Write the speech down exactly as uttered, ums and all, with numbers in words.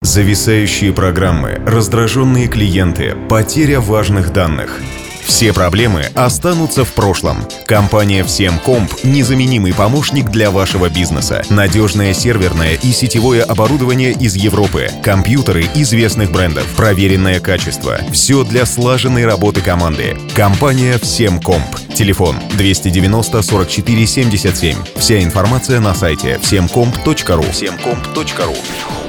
Зависающие программы, раздраженные клиенты, потеря важных данных. Все проблемы останутся в прошлом. Компания «Всемкомп» — незаменимый помощник для вашего бизнеса. Надежное серверное и сетевое оборудование из Европы. Компьютеры известных брендов. Проверенное качество. Все для слаженной работы команды. Компания «Всемкомп». Телефон двести девяносто сорок четыре семьдесят семь. Вся информация на сайте всемкомп точка ру. всемкомп точка ру.